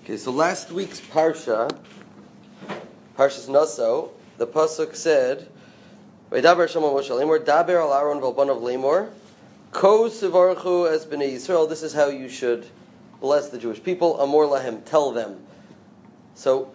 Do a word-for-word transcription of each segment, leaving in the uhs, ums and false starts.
Okay, so last week's Parsha, Parshas Naso, the Pasuk said, Vaydaber Shama Moshe Lemor, Daber al Aaron v'albanav Lemor, Ko Sivarchu es b'nei Yisrael, this is how you should bless the Jewish people, Amor lahem, tell them. So,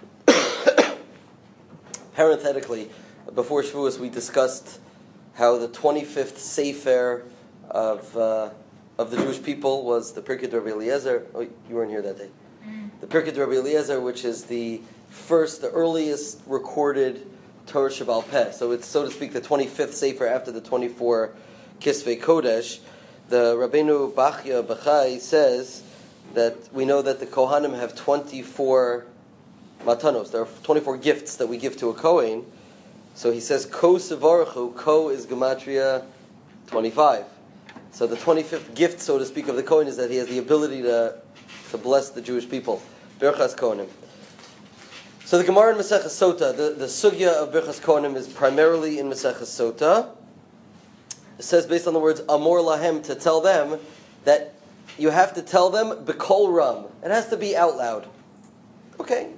parenthetically, before Shavuos we discussed how the twenty-fifth Sefer of uh, of the Jewish people was the Pirkei Rabbi Eliezer. Oh, you weren't here that day. The Pirkei Rabbi Eliezer, which is the first, the earliest recorded Torah Sheba'al Peh. So it's, so to speak, the twenty-fifth Sefer after the twenty-four Kisvei Kodesh. The Rabbeinu Bachya Bachai says that we know that the Kohanim have twenty-four matanos. There are twenty-four gifts that we give to a Kohen. So he says, Ko Sivarchu, Ko is Gematria twenty-five. So the twenty-fifth gift, so to speak, of the Kohen is that he has the ability to to bless the Jewish people. Birchas Kohanim. So the Gemara in Maseches Sota, the, the sugya of Birchas Kohanim is primarily in Maseches Sota. It says, based on the words Amor Lahem, to tell them that you have to tell them B'kol Ram. It has to be out loud. Okay.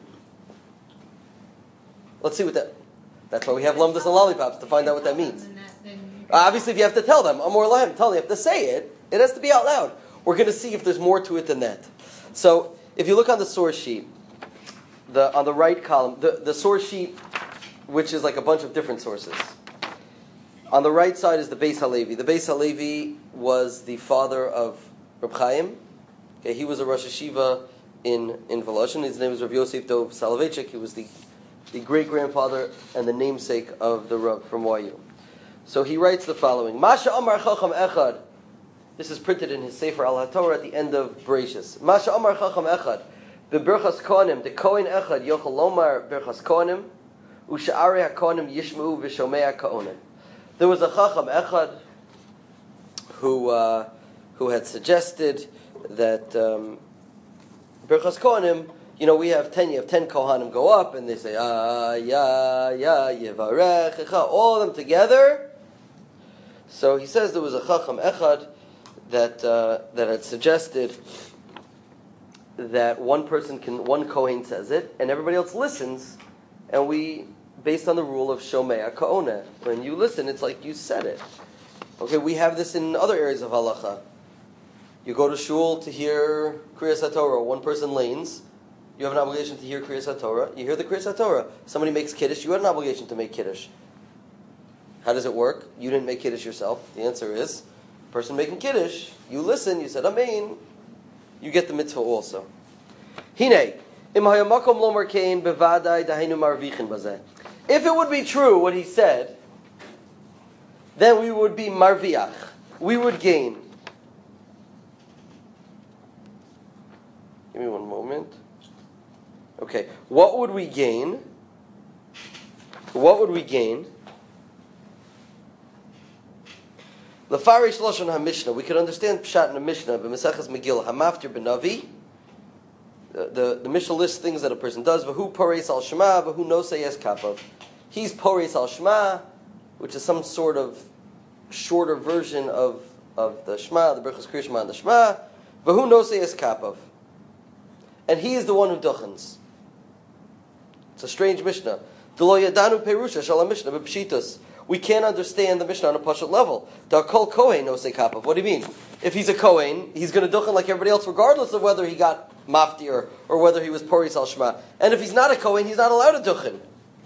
Let's see what that... That's why we have lumdus and lollipops, to find out what that means. Uh, obviously, if you have to tell them, Amor Lahem, tell them, you have to say it, it has to be out loud. We're going to see if there's more to it than that. So, if you look on the source sheet, the on the right column, the, the source sheet, which is like a bunch of different sources. On the right side is the Beis Halevi. The Beis Halevi was the father of Reb Chaim. Okay, he was a Rosh Hashiva in, in Voloshin. His name was Rav Yosef Dov Soloveitchik. He was the, the great-grandfather and the namesake of the Rav from Y U. So he writes the following. Masha Amar Chacham Echad. This is printed in his Sefer Al HaTorah at the end of Bereshis. Masha Amar Chacham Echad, beBirchas Kohanim, the Kohen Echad Yochel Lomar Birchas Kohanim, uSha'arei HaKohanim Yishmeu v'Shomei HaKohanim. There was a Chacham Echad who uh, who had suggested that um, Birchas Kohanim, you know, we have ten, you have ten Kohanim go up, and they say Ah Ya Ya Yevarechecha, all of them together. So he says there was a Chacham Echad that uh, that had suggested that one person can, one Kohen says it, and everybody else listens, and we, based on the rule of Shomei HaKohaneh, when you listen, it's like you said it. Okay, we have this in other areas of halacha. You go to shul to hear Kriyas HaTorah, one person lanes, you have an obligation to hear Kriyas HaTorah, you hear the Kriyas HaTorah. Somebody makes Kiddush, you had an obligation to make Kiddush. How does it work? You didn't make Kiddush yourself. The answer is, person making Kiddush, you listen, you said Amen, you get the mitzvah also. Hine, im hayamakom lomar kein bevadai daheinu marvichin bazeh. If it would be true what he said, then we would be marviach. We would gain. Give me one moment. Okay, what would we gain? What would we gain? Lafarish Lashon HaMishnah, we could understand Pshat in the Mishnah, but Maseches Megillah, Hamaftir B'Navi, the, the, the Mishnah lists things that a person does, V'hu Poreis Al Shema, V'hu Nosei Es Kapav. He's Poreis Al Shema, which is some sort of shorter version of, of the Shema, the Berachos Kriya Shema and the Shema, V'hu Nosei Es Kapav. And he is the one who duchens. It's a strange Mishnah. D'lo Yadanu Perusha Shal HaMishnah B'Pshitos. We can't understand the Mishnah on a Pashut level. Da kol Kohen nosei kapav. What do you mean? If he's a Kohen, he's going to duchen like everybody else, regardless of whether he got mafti or, or whether he was poris al shema. And if he's not a Kohen, he's not allowed to duchen.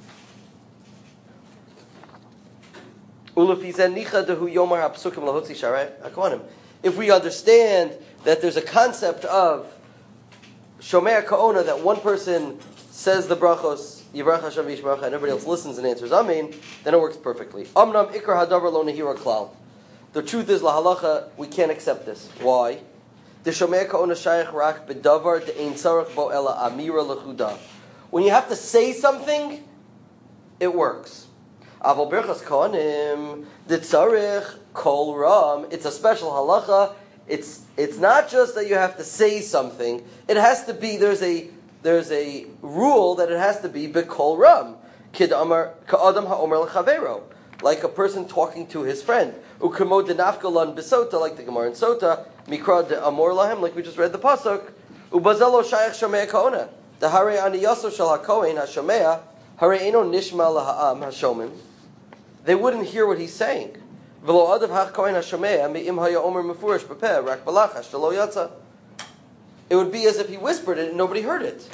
If we understand that there's a concept of Shomei HaKohaneh, that one person says the brachos, Yivrach Hashem Yishmarach, and everybody else listens and answers Amen, then it works perfectly. Amnam ikar hadavar lo nehira klal. The truth is, la halacha, we can't accept this. Why? The Shomei HaKohaneh shayach rak bedavar de'ein tzarech bo ela amira lechuda. When you have to say something, it works. Aval birchas kohanim de tzarech kol ram. It's a special halacha. It's it's not just that you have to say something. It has to be, there's a There's a rule that it has to be b'kol ram, kid amar ka'adam ha'omer l'chavero, like a person talking to his friend. Ukemo denafkalan b'sota, like the Gemara in Sota, mikra de amor lahem, like we just read the pasuk. Ubazelo shayach shomea kaona. The hare aniyaso shel hakohen hashomea hare eno nishma laha'am hashomim. They wouldn't hear what he's saying. V'lo adav hakohen hashomea me'im haya omer mefurish bepeh rak balachash shelo yatsa. It would be as if he whispered it and nobody heard it.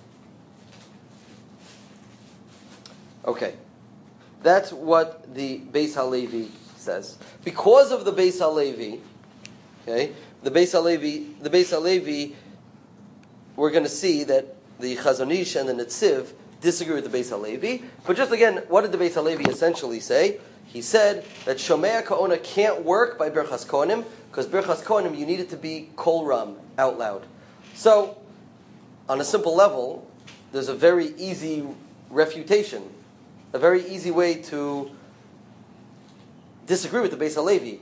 Okay. That's what the Beis HaLevi says. Because of the Beis HaLevi, okay, the Beis HaLevi, the Beis HaLevi, we're going to see that the Chazon Ish and the Netziv disagree with the Beis HaLevi. But just again, what did the Beis HaLevi essentially say? He said that Shomea Ka'ona can't work by Birchas Kohanim, because Birchas Kohanim, you need it to be Kol Ram, out loud. So, on a simple level, there's a very easy refutation, a very easy way to disagree with the Beis HaLevi.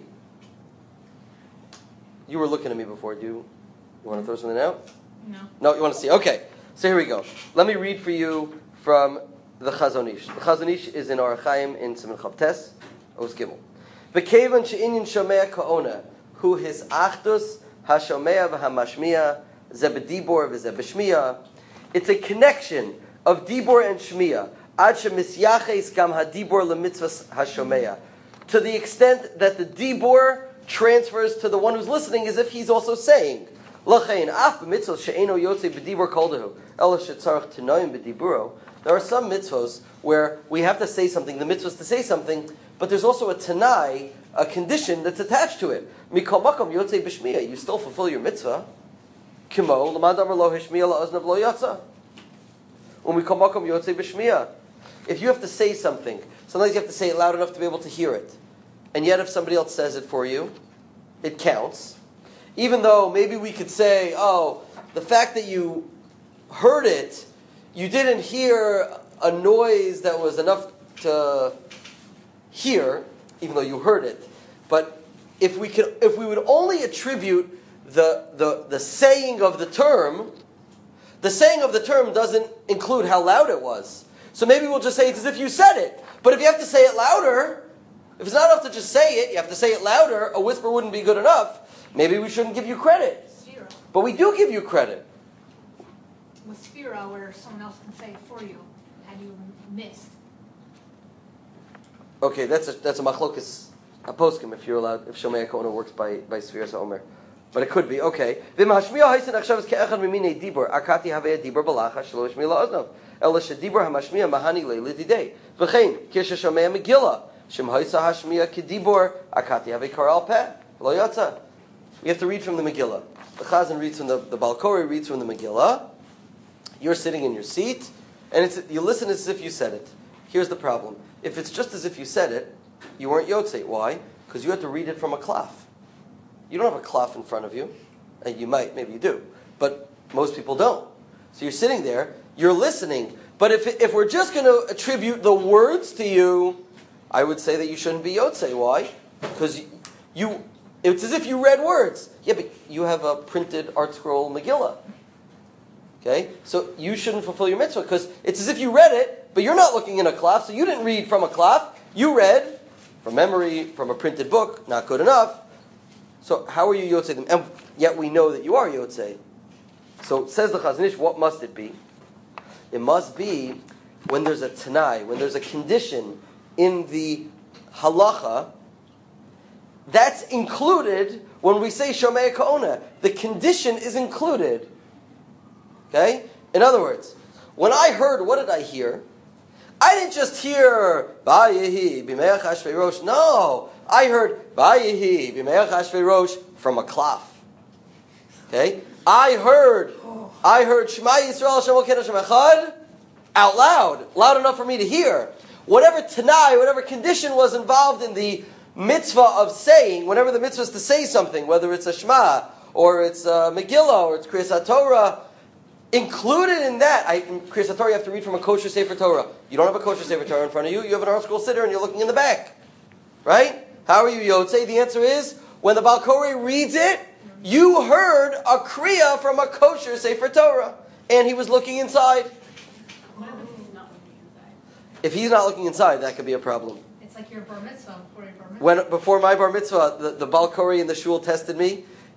You were looking at me before. Do you, you want to throw something out? No. No, you want to see? Okay. So here we go. Let me read for you from the Chazon Ish. The Chazon Ish is in Orach Chaim in Siman Chavtes, Os Gimel. V'kevan she'inyan shomea ka'ona, hu his achdus hashomea v'hamashmiya ze b'dibor v'ze b'shmiya. It's a connection of dibor and shmiya. Ad shemisyaches gam hadibor lemitzvas hashomea. To the extent that the dibor transfers to the one who's listening as if he's also saying. L'chein af b'mitzvos she'eno yotzei b'dibor koldehu ela shetzarach tenoim b'diburo. There are some mitzvos where we have to say something, the mitzvah is to say something, but there's also a tanai, a condition that's attached to it. Mikol makom yotzei b'shmiya, you still fulfill your mitzvah. Kimo, l'mad amar lo hishmiya la'oznav lo yatsa. Umikol makom yotzei b'shmiya. If you have to say something, sometimes you have to say it loud enough to be able to hear it. And yet if somebody else says it for you, it counts. Even though maybe we could say, oh, the fact that you heard it, you didn't hear a noise that was enough to hear, even though you heard it. But if we could, if we would only attribute the, the, the saying of the term, the saying of the term doesn't include how loud it was. So maybe we'll just say it's as if you said it. But if you have to say it louder, if it's not enough to just say it, you have to say it louder, a whisper wouldn't be good enough. Maybe we shouldn't give you credit. Sphira. But we do give you credit. With Sphira, where someone else can say it for you, had you missed. Okay, that's a that's a machlokas a poskim if you're allowed, if Shomei Ka'ona works by by Sphira Omer. But it could be, okay. V'mahashmiya ha'isen achshav es ke'echad mimine dibur, akati havei dibur balacha shelo yishmi la'oznav. Ela shedibur ha'mashmiya mahani le'lididei. V'chein, kisha Shomei Megillah, shem ha'isa ha'shmiya kedibur, akati havei karal peh, lo yatsa. We have to read from the Megillah. The Chazan reads from the, the Balkori reads from the Megillah. You're sitting in your seat, and it's, you listen as if you said it. Here's the problem. If it's just as if you said it, you weren't yotzei. Why? Because you had to read it from a klaf. You don't have a klaf in front of you. And you might, maybe you do. But most people don't. So you're sitting there, you're listening. But if if we're just going to attribute the words to you, I would say that you shouldn't be yotzei. Why? Because you, you it's as if you read words. Yeah, but you have a printed art scroll Megillah. Okay? So you shouldn't fulfill your mitzvah because it's as if you read it, but you're not looking in a klaf, so you didn't read from a klaf. You read from memory, from a printed book, not good enough. So how are you yotzei them? And yet we know that you are yotzei. So says the Chazon Ish, what must it be? It must be when there's a tanai, when there's a condition in the halacha, that's included when we say Shomei Ka'ona. The condition is included. Okay? In other words, when I heard, what did I hear? I didn't just hear Vayehi b'me'ach Hashverosh. No, I heard Vayehi b'me'ach Hashverosh from a klaf. Okay, I heard, I heard Shema Yisrael Hashem Elokeinu Hashem Echad out loud, loud enough for me to hear. Whatever tanai, whatever condition was involved in the mitzvah of saying, whenever the mitzvah is to say something, whether it's a Shema or it's a Megillah or it's Kriyas HaTorah. Included in that, I, in Kriyas HaTorah, you have to read from a kosher Sefer Torah. You don't have a kosher Sefer Torah in front of you. You have an art scroll sitter and you're looking in the back. Right? How are you yotzei? The answer is, when the Balkori reads it, you heard a kriya from a kosher Sefer Torah. And he was looking inside. What if he's not looking inside? If he's not looking inside, that could be a problem. It's like your bar mitzvah before your bar mitzvah. When, before my bar mitzvah, the, the Balkori in the shul tested me.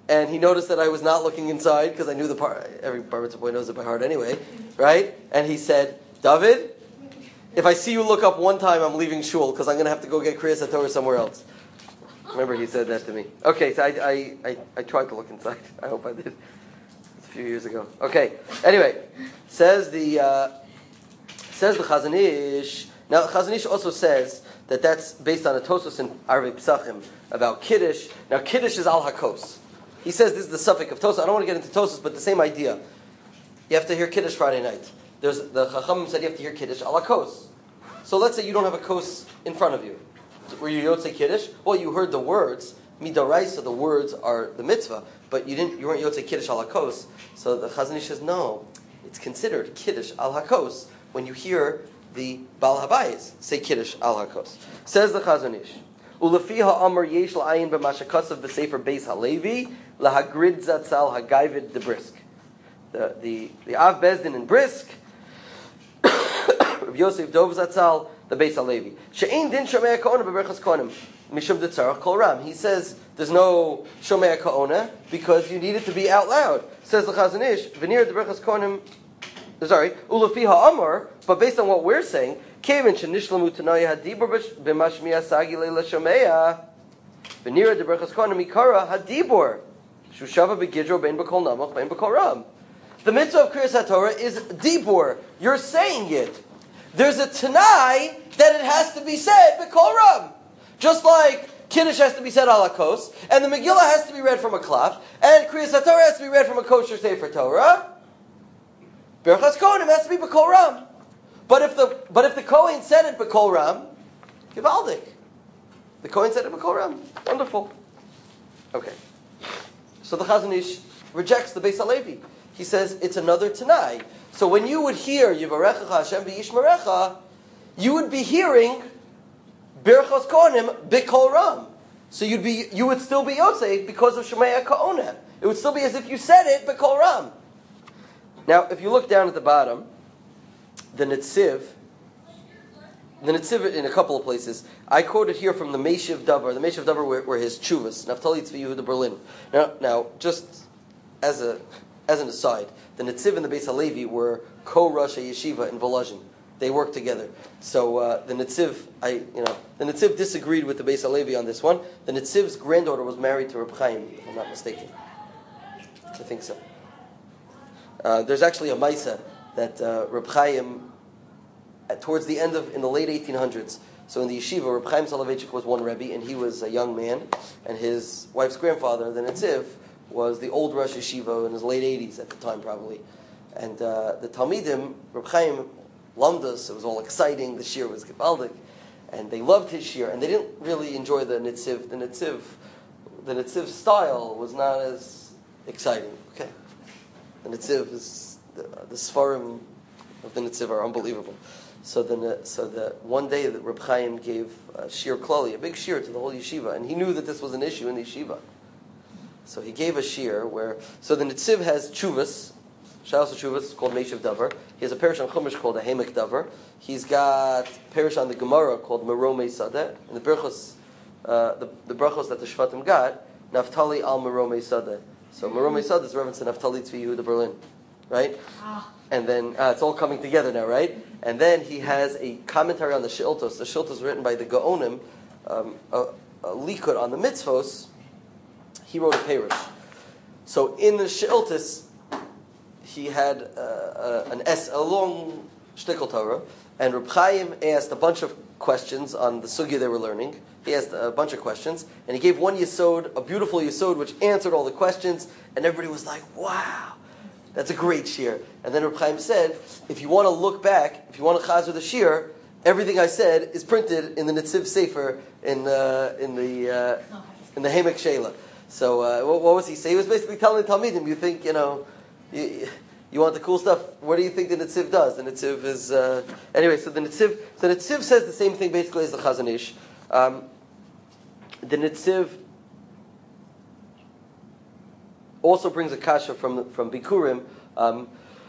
and he noticed that I was not looking inside because I knew the part. Every bar mitzvah boy knows it by heart anyway, right? And he said, David, if I see you look up one time, I'm leaving shul because I'm going to have to go get Kriyas HaTorah somewhere else. Remember, he said that to me. Okay, so I, I, I, I tried to look inside. I hope I did. It's a few years ago. Okay, anyway, says the uh, says the Chazon Ish. Now, Chazon Ish also says that that's based on a Tosos in Arvei Psachim about Kiddush. Now, Kiddush is al hakos. He says this is the suffix of Tosos. I don't want to get into Tosos, but the same idea. You have to hear Kiddush Friday night. There's the Chachamim said you have to hear Kiddush al hakos. So let's say you don't have a kos in front of you. Were you Yotzei Kiddush? Well, you heard the words. Midaraisa, the words are the mitzvah, but you didn't. You weren't Yotzei Kiddush al hakos. So the Chazon Ish says no. It's considered Kiddush al hakos when you hear the Baal Habayis say Kiddush al hakos. Says the Chazon Ish. Ulefi ha'amar yesh la'ayin b'mashakasav b'sefer Beis Halevi lahagrid zatzal hagayvid de Brisk. The the the Av Bezdin in Brisk. Rav Yosef Dov zatzal. The Beis Halevi. She'ein din shomei ha'ka'ona b'berachas kohanim mishum detzarach kol ram. He says there's no shomei ha'ka'ona because you need it to be out loud. Says the Chazon Ish, v'nir deberachas kohanim. Sorry, ulafi ha'amar. But based on what we're saying, kevin shenishlamu tanaya hadibur b'mashmiya sagi leila shomeya v'nir deberachas kohanim ikara hadibur shushava b'gidro bein b'kol namach bein b'kol ram. The mitzvah of Kriyas HaTorah is dibur. You're saying it. There's a Tanai that it has to be said b'kol ram. Just like Kiddush has to be said ala kos, and the Megillah has to be read from a klaf, and Kriyas HaTorah has to be read from a kosher Sefer Torah. Berachas Kohanim has to be b'kol ram. But if the but if the Kohen said it b'kol ram, Givaldik. The Kohen said it b'kol ram. Wonderful. Okay. So the Chazon Ish rejects the Beis Halevi. He says it's another Tanai. So when you would hear Yivarecha Hashem b'Yishmerecha, you would be hearing Berachos Kohanim b'Kol Ram. So you'd be you would still be Yotzei because of Shomei HaKa'ona. It would still be as if you said it b'Kol Ram. Now, if you look down at the bottom, the Netziv, the Netziv in a couple of places, I quoted here from the Meishiv Davar. The Meishiv Davar were, were his Chuvas, Naftali Tzvi Yehuda Berlin. Now, now, just as a as an aside, the Netziv and the Beis Halevi were co-Rosh Yeshiva in Volozhin. They worked together. So uh, the Netziv, I you know, the Netziv disagreed with the Beis Halevi on this one. The Netziv's granddaughter was married to Reb Chaim, if I'm not mistaken. I think so. Uh, there's actually a Maisa that uh, Reb Chaim, at, towards the end of in the late eighteen hundreds. So in the yeshiva, Reb Chaim Soloveitchik was one Rebbe, and he was a young man, and his wife's grandfather, the Netziv, was the old Rosh Yeshiva in his late eighties at the time, probably. And uh, the Talmidim, Reb Chaim Lamdas, it was all exciting, the shir was Gebaldik, and they loved his shir, and they didn't really enjoy the Netziv. The Netziv, the Netziv style was not as exciting. Okay, the Netziv is, the, the Sfarim of the Netziv are unbelievable. So the so the one day that Reb Chaim gave a shir klali, a big shir to the whole yeshiva, and he knew that this was an issue in the yeshiva. So he gave a shir where, so the Netziv has chuvas, Shalos chuvas called Meishiv Davar. He has a parish on Chumash called a Hamek Davar. He's got parish on the Gemara called Meromei Sadeh, and the brachos, uh, the, the brachos that the Shvatim got, Naftali al Meromei Sadeh. So Meromei Sadeh is reference to Naftali Tzvi Yehuda Berlin, right? Ah. And then uh, it's all coming together now, right? And then he has a commentary on the Shiltos. The Shiltos written by the Gaonim, um, a, a likud on the mitzvos. He wrote a parish. So in the Shiltos, he had uh, uh, an S, a long shtickle Torah, and Reb Chaim asked a bunch of questions on the sugya they were learning. He asked a bunch of questions, and he gave one yesod, a beautiful yesod, which answered all the questions, and everybody was like, wow, that's a great shir. And then Reb Chaim said, if you want to look back, if you want to chazer the shir, everything I said is printed in the Netziv Sefer in, uh, in the uh, in the Hamek Sheila. So uh, what, what was he saying? He was basically telling the Talmidim, you think, you know, you, you want the cool stuff, what do you think the Netziv does? The Netziv is... Uh, anyway, so the Netziv, so the Netziv says the same thing basically as the Chazon Ish. Um, the Netziv also brings a kasha from, from Bikurim. Um,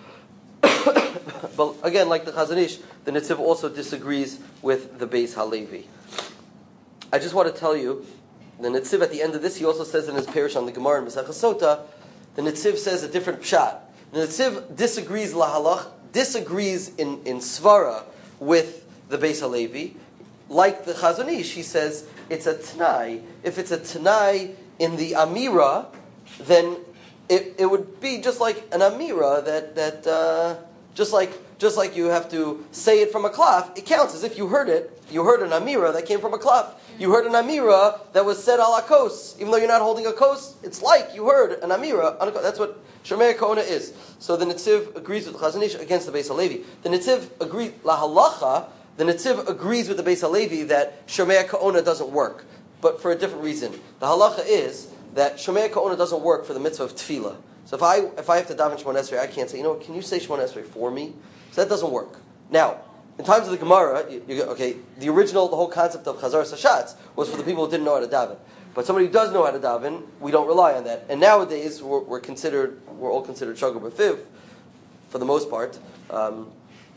but again, like the Chazon Ish, the Netziv also disagrees with the Beis Halevi. I just want to tell you the Netziv at the end of this, he also says in his parish on the Gemara in Masechah Sota, the Netziv says a different pshat. The Netziv disagrees lahalach, disagrees in, in svara with the Beis Halevi. Like the Chazon Ish, he says it's a t'nai. If it's a t'nai in the amira, then it, it would be just like an amira that that uh, just like just like you have to say it from a klaf. It counts as if you heard it. You heard an amira that came from a klaf. You heard an amira that was said al akos, even though you're not holding a kos. It's like you heard an amira. That's what Shomei Ka'ona is. So the Netziv agrees with the Chazon Ish against the Beis Halevi. The Netziv agrees lahalacha. The Netziv agrees with the Beis Halevi that Shomei Ka'ona doesn't work, but for a different reason. The halacha is that Shomei Ka'ona doesn't work for the mitzvah of tefillah. So if I if I have to daven Shemona Esrei, I can't say, you know what, can you say Shemona Esrei for me? So that doesn't work. Now, in times of the Gemara, you, you, okay, the original, the whole concept of Chazar Sashatz was for the people who didn't know how to daven. But somebody who does know how to daven, we don't rely on that. And nowadays, we're, we're considered, we're all considered Shogeg B'Fiv, for the most part. Um,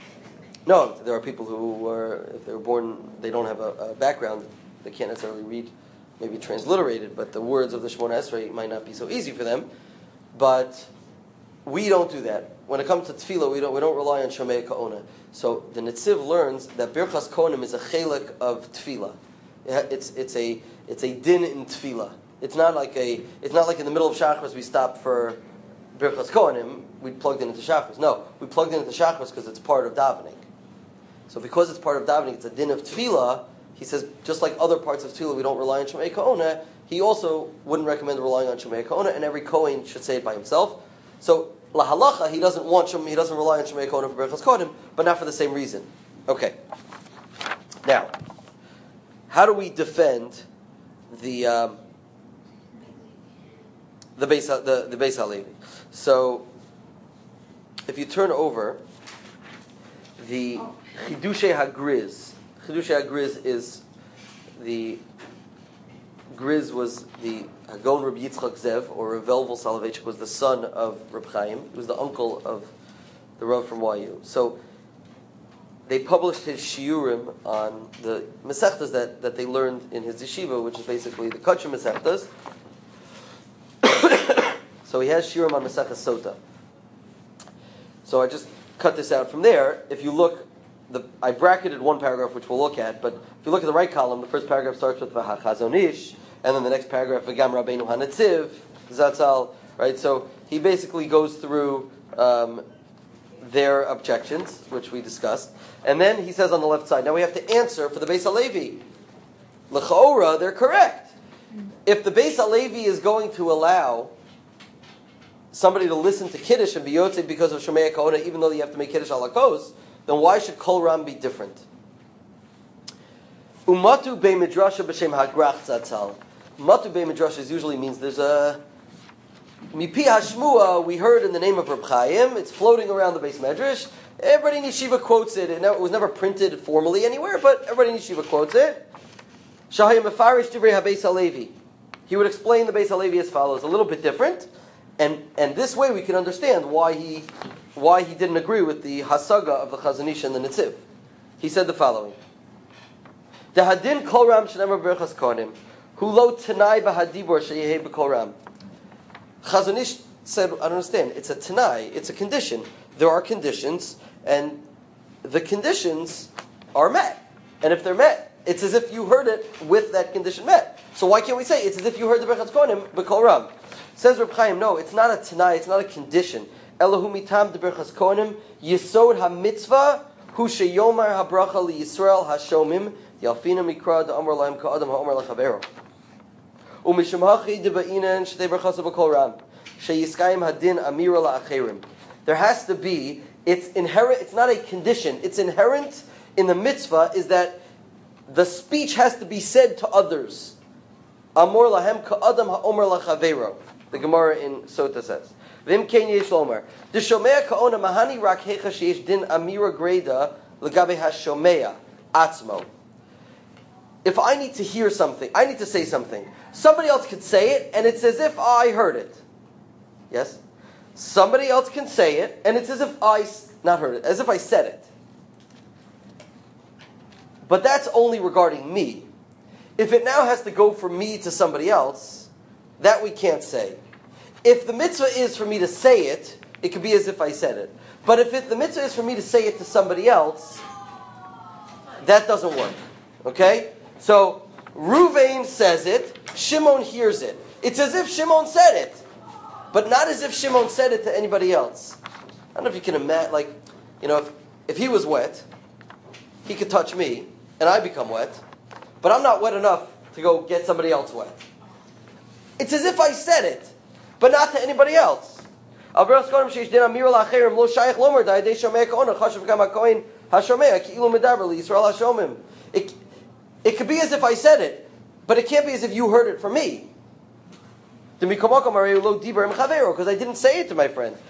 No, there are people who are, if they were born, they don't have a, a background, they can't necessarily read, maybe transliterated, but the words of the Shemona Esrei might not be so easy for them. But we don't do that. When it comes to tefillah, we don't we don't rely on Shomei Ka'ona. So the Netziv learns that Birchas Kohanim is a chelik of tefillah. It's it's a it's a din in tefillah. It's not like a it's not like in the middle of Shachris we stop for Birchas Kohanim. We plugged in into Shachris. No, we plugged in into Shachris because it's part of davening. So because it's part of davening, it's a din of tefillah. He says, just like other parts of tefillah, we don't rely on Shomei Ka'ona. He also wouldn't recommend relying on Shomei Ka'ona, and every Kohen should say it by himself. So lahalacha, he doesn't want Shom, he doesn't rely on Shomei Ka'ona for Berachos Kohanim, but not for the same reason. Okay. Now, how do we defend the um, the Beis the the Beis Halevi? So, if you turn over the Chidushei HaGriz. Chidushei HaGriz is the Griz was the Hagon Rabbi Yitzchak Zev, or Rav Elvel Soloveitchik was the son of Reb Chaim. He was the uncle of the Rav from Y U. So they published his shiurim on the Masechtas that, that they learned in his yeshiva, which is basically the Kachim Masechtas. So he has shiurim on Masechtas Sota. So I just cut this out from there. If you look, the, I bracketed one paragraph, which we'll look at, but if you look at the right column, the first paragraph starts with V'hachazon ish, and then the next paragraph, V'gam Rabbeinu HaNetziv, Zatzal, right? So he basically goes through um, their objections, which we discussed, and then he says on the left side, now we have to answer for the Beis Halevi. L'chaora, they're correct. If the Beis Halevi is going to allow somebody to listen to Kiddush and be Yotzei because of Shomei Ka'ona, even though you have to make Kiddush ala kos, then why should Kol Ram be different? Umatu be midrasha b'shem hagrach zatzal. Umatu be midrasha usually means there's a mipi hashmua. We heard in the name of Reb Chaim. It's floating around the Beis Medrash. Everybody in yeshiva quotes it. It, it was never printed formally anywhere, but everybody in yeshiva quotes it. Shahayim mefarish divrei haBeis Halevi. He would explain the Beis Halevi as follows, a little bit different. And and this way we can understand why he why he didn't agree with the hasaga of the Chazon Ish and the Netziv. He said the following: The hadin kol ram shenemar berachas kohanim, hu lo tanai b'hadibor sheyehei b'kol ram. Chazon Ish said, I don't understand. It's a tanai. It's a condition. There are conditions, and the conditions are met. And if they're met, it's as if you heard it with that condition met. So why can't we say it's as if you heard the berachas kohanim b'kol ram? Says Reb Chaim, no, it's not a tanai, it's not a condition. Elahu mitam de berachas kohanim yisod ha-mitzvah hu sheyomar ha-bracha li-Yisrael ha-shomim yalfina mikra de-amar lahem ka-adam ha-omar lechavero u'mishum hachi de-ba'inen shtei berachas b'kol ram sheyiskayim hadin amira la-acherim. There has to be, it's inherent, it's not a condition, it's inherent in the mitzvah is that the speech has to be said to others. Amor lahem ka-adam ha-omar lechavero. The Gemara in Sota says, "Vim ken yesh lomer the shomea kaona mahani rak hecha sheish din amira greda legabe hashomea atzmo." If I need to hear something, I need to say something. Somebody else could say it, and it's as if I heard it. Yes, somebody else can say it, and it's as if I not heard it, as if I said it. But that's only regarding me. If it now has to go from me to somebody else, that we can't say. If the mitzvah is for me to say it, it could be as if I said it. But if it, the mitzvah is for me to say it to somebody else, that doesn't work. Okay? So, Ruvain says it, Shimon hears it. It's as if Shimon said it, but not as if Shimon said it to anybody else. I don't know if you can imagine, like, you know, if, if he was wet, he could touch me, and I become wet, but I'm not wet enough to go get somebody else wet. It's as if I said it, but not to anybody else. It, it could be as if I said it, but it can't be as if you heard it from me. Because I didn't say it to my friend.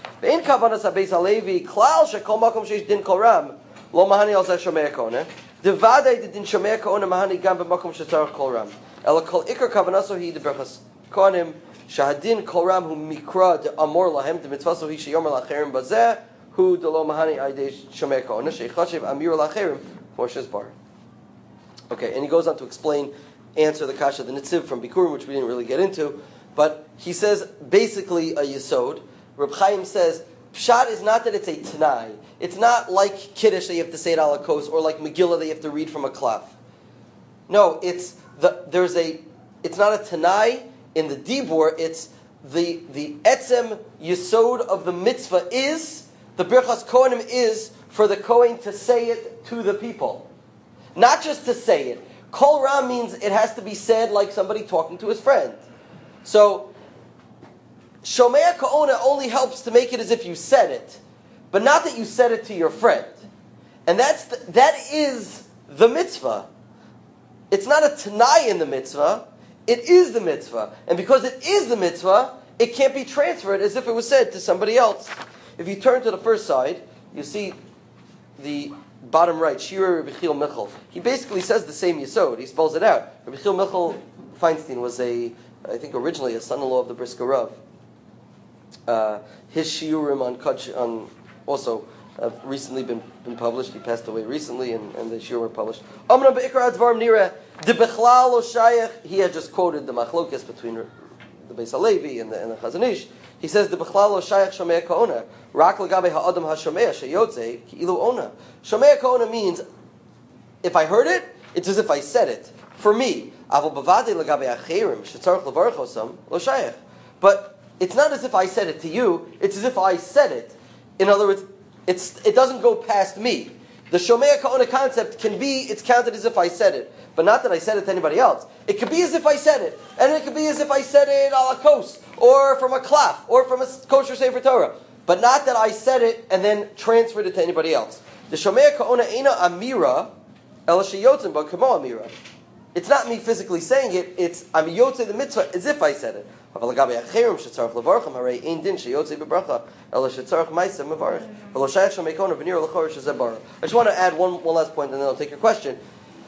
Shahadin kolram hu mikra de amor lahem de mitzvah so he sheyomer lacherim bazeh hu de lo mahani aydei shomei ka'ona sheikhachiv amir lacherim Moshe's bar. Okay, and he goes on to explain, answer the kasha the Nitziv from Bikurim, which we didn't really get into, but he says basically a yesod. Reb Chaim says pshat is not that it's a tanai. It's not like Kiddush that you have to say it ala kos, or like Megillah that you have to read from a klaf. No, it's the there's a it's not a tanai. In the Dibur, it's the the etzem yesod of the mitzvah is, the Birchas Kohanim is for the Kohen to say it to the people. Not just to say it. Kol Ram means it has to be said like somebody talking to his friend. So, Shomei Ka'ona only helps to make it as if you said it, but not that you said it to your friend. And that's the, that is the mitzvah. It's not a tanai in the mitzvah. It is the mitzvah. And because it is the mitzvah, it can't be transferred as if it was said to somebody else. If you turn to the first side, you see the bottom right, Shira Rabbi Chil Michal. He basically says the same yesod. He spells it out. Rabbi Chil Michal Feinstein was a, I think originally a son-in-law of the Brisker Rav. Uh, his shiurim on Kach, on also have recently been, been published. He passed away recently, and, and the shiurim were published. Amram be'ikar advarim nira. The Bechlal lo Shayach, he had just quoted the machlokes between the Beis Halevi and the, and the Chazon Ish. He says the Bechlal lo Shayach Shomei Ka'ona Rak legabe ha'adam ha'shomei sheyotze ki'ilu ona. Shomei Ka'ona means if I heard it, it's as if I said it for me. Avol bavadei legabe acherim shetzarich levarach osam lo Shayach. But it's not as if I said it to you. It's as if I said it. In other words, it's it doesn't go past me. The Shomei Ka'ona concept can be, it's counted as if I said it, but not that I said it to anybody else. It could be as if I said it, and it could be as if I said it a la kos, or from a klaf, or from a kosher sefer Torah, but not that I said it and then transferred it to anybody else. The Shomei Ka'ona eina amira, el sheyotzim ba kamo amira. It's not me physically saying it, it's I'm yotze the mitzvah as if I said it. I just want to add one, one last point, and then I'll take your question.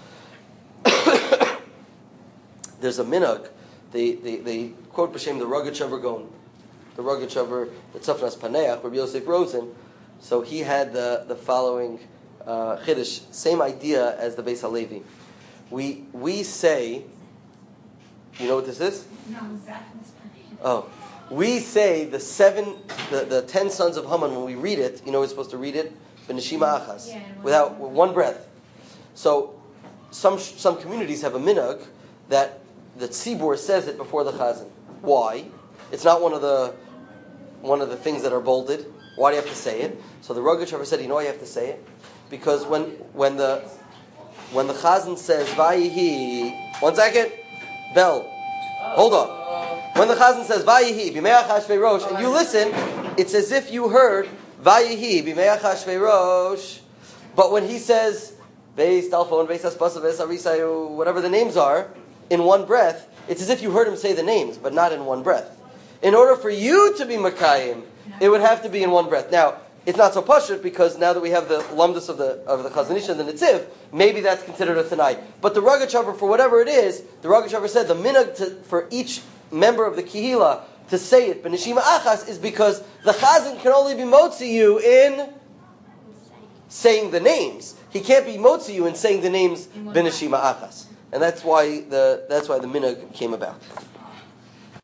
There's a minhag. They, they, they quote b'shem the Rogatchover Gaon, the Rogatchover, the Tzafnas Paneach, Rabbi Yosef Rosen. So he had the, the following uh, chiddush, same idea as the Beis Halevi. We we say, you know what this is? No, exactly. Oh, we say the seven, the, the ten sons of Haman. When we read it, you know we're supposed to read it b'neshima achas, yeah, without with one breath. So some some communities have a minhag that the tzibur says it before the chazan. Why? It's not one of the one of the things that are bolded. Why do you have to say it? So the Rogatchover said, you know why you have to say it? Because when when the when the chazan says vayihi, one second, bell, hold on. When the chazan says vayihi b'mei achashvei rosh, and you listen, it's as if you heard vayihi b'mei achashvei rosh. But when he says veis talfon, veis aspasa, veis arisayu, whatever the names are, in one breath, it's as if you heard him say the names, but not in one breath. In order for you to be makayim, it would have to be in one breath. Now, it's not so pashut because now that we have the lumdus of the of the Chazon Ish and the Nitziv, maybe that's considered a tanai. But the Rogatchover, for whatever it is, the Rogatchover said the minhag to, for each member of the kihila to say it b'neshima achas is because the chazan can only be motzi you in saying the names. He can't be motzi you in saying the names b'neshima achas. And that's why the that's why the minhag came about.